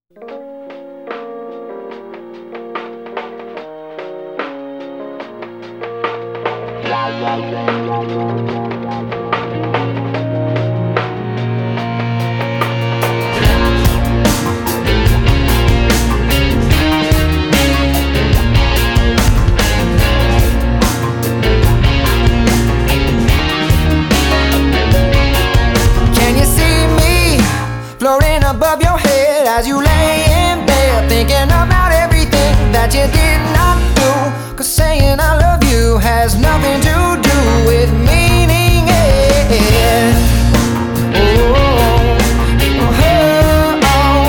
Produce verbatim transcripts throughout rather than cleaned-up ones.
Floating above your head as you lay in bed, thinking about everything that you did not do. Cause saying I love you has nothing to do with meaning it. Oh, oh,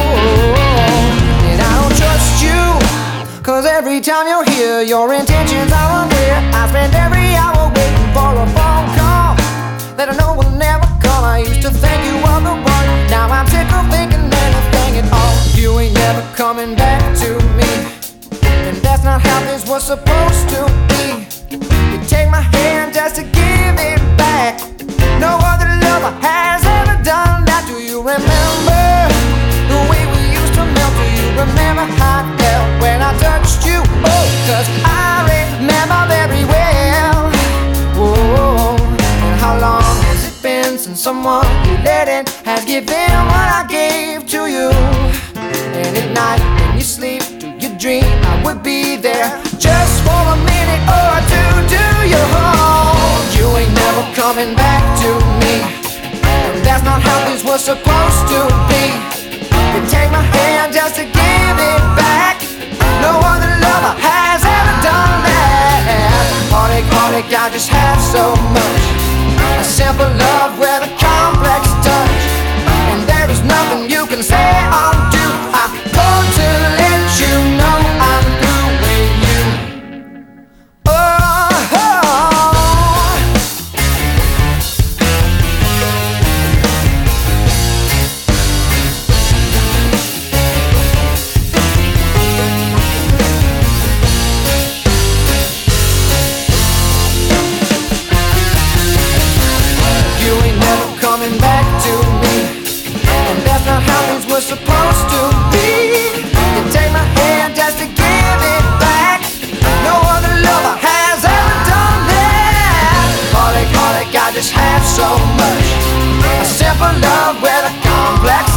oh, and I don't trust you, cause every time you're here your intentions are unclear. I spend every hour waiting for a phone call that I know will never come. I used to think you were the one, now I'm sick of thinking anything at all. You ain't never coming back to me, and that's not how this was supposed to be. You take my hand just to give it back. No other lover has ever done that. Do you remember the way we used to melt? Do you remember how it felt when I touched you? Oh, cause I remember very well. Whoa, and how long has it been since someone you let in has given what I gave to you? And at night when you sleep, do you dream I would be there just for a minute or two? Do you hold? You ain't never coming back to me, and that's not how this was supposed to be. You take my hand just to give it back. No other lover has ever done that. Heartache, heartache, I just have so much. A simple love with a complex touch, and there is nothing you can say or do. I called to let you know I'm through with you. Oh, oh. You ain't never coming back to me, and that's not how things were supposed to be. You take my hand just to give it back. No other lover has ever done that. Heartache, heartache, I just have so much. A simple love with a complex